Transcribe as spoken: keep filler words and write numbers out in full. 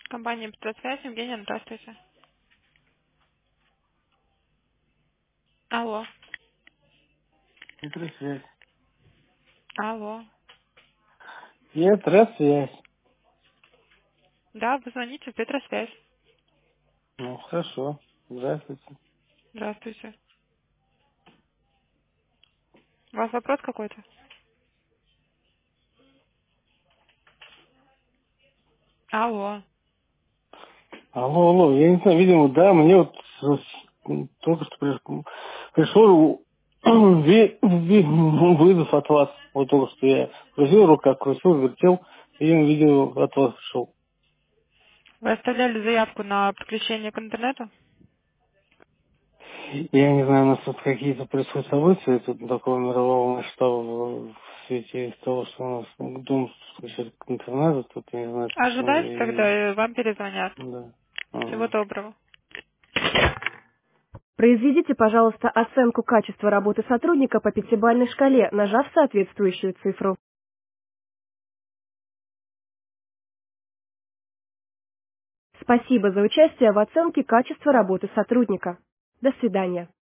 Компания «Петросвязь», Евгения, здравствуйте. Алло. Петросвязь. Алло. Петросвязь. Да, вы звоните в «Петросвязь». Ну, хорошо. Здравствуйте. Здравствуйте. У вас вопрос какой-то? Алло. Алло, алло, я не знаю, видимо, да, мне вот с- только что приш- пришел ви- ви- вызов от вас. Вот только что я крутил руках, крутил, вертел, и видео от вас пришел. Вы оставляли заявку на подключение к интернету? Я не знаю, у нас тут какие-то происходят события тут такого мирового масштаба в в свете того, что у нас дом подключает к интернету, тут я не знаю, почему Ожидайте, и... тогда и вам перезвонят. Да. Всего Ага. доброго. Произведите, пожалуйста, оценку качества работы сотрудника по пятибалльной шкале, нажав соответствующую цифру. Спасибо за участие в оценке качества работы сотрудника. До свидания.